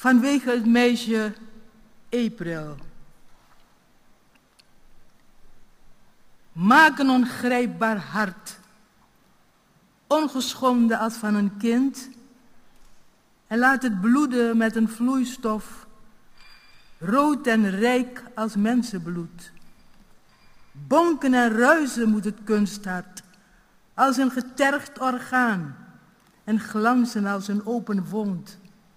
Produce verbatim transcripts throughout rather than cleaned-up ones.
vanwege het meisje April. Maak een ongrijpbaar hart, ongeschonden als van een kind, en laat het bloeden met een vloeistof, rood en rijk als mensenbloed. Bonken en ruizen moet het kunsthart, als een getergd orgaan, en glanzen als een open wond.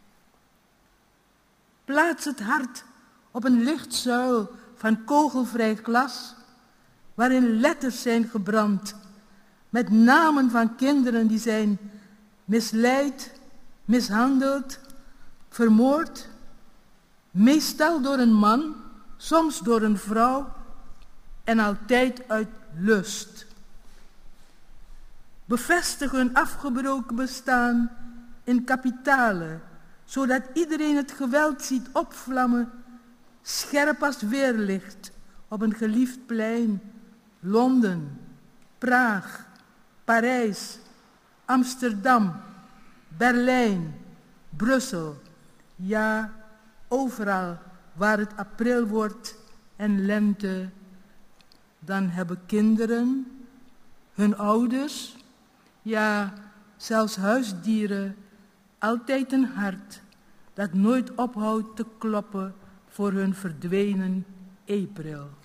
Plaats het hart op een lichtzuil van kogelvrij glas, waarin letters zijn gebrand, met namen van kinderen die zijn misleid, mishandeld, vermoord, meestal door een man, soms door een vrouw en altijd uit lust. Bevestig hun afgebroken bestaan in kapitalen, zodat iedereen het geweld ziet opvlammen, scherp als weerlicht op een geliefd plein. Londen, Praag, Parijs, Amsterdam, Berlijn, Brussel. Ja, overal waar het april wordt en lente, dan hebben kinderen, hun ouders, ja, zelfs huisdieren, altijd een hart dat nooit ophoudt te kloppen voor hun verdwenen April.